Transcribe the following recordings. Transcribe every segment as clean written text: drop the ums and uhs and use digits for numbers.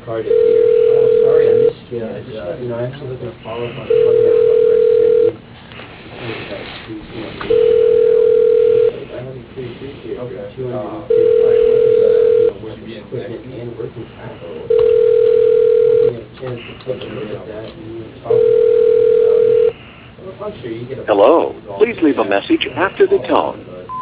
Cardiff here. Sorry I missed you. I just wanted to know, I actually looking to follow up on a finance offer I sent you. Just wanted you guys to, the instant on that. I would pretty appreciate it. Okay. 250, worth of equipment and working capital. Hoping you have a chance to take a look at that and talk with me about it. Well, I'm sure you get a... Hello. Please leave a message after the tone.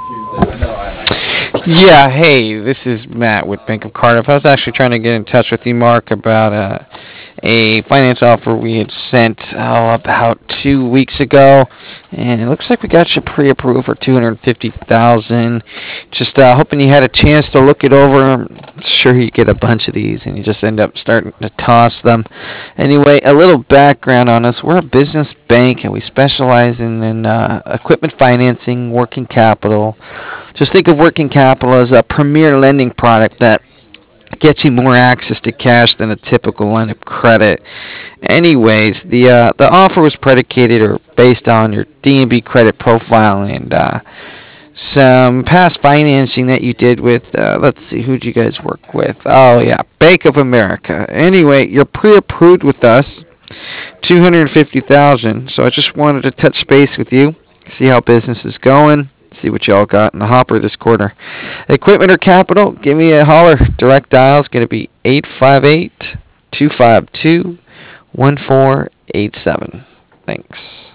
Yeah, hey, this is Matt with Bank of Cardiff. I was actually trying to get in touch with you, Mark, about a finance offer we had sent about 2 weeks ago, and it looks like we got you pre-approved for $250,000. Just hoping you had a chance to look it over. I'm sure you get a bunch of these, and you just end up starting to toss them. Anyway, a little background on us: we're a business bank, and we specialize in equipment financing, working capital. Just think of working capital as a premier lending product that gets you more access to cash than a typical line of credit. Anyways, the offer was predicated or based on your D&B credit profile and some past financing that you did with, let's see, who'd you guys work with? Oh, yeah, Bank of America. Anyway, you're pre-approved with us, $250,000. So I just wanted to touch base with you, see how business is going, see what y'all got in the hopper this quarter. Equipment or capital, give me a holler. Direct dial is going to be 858-252-1487. Thanks.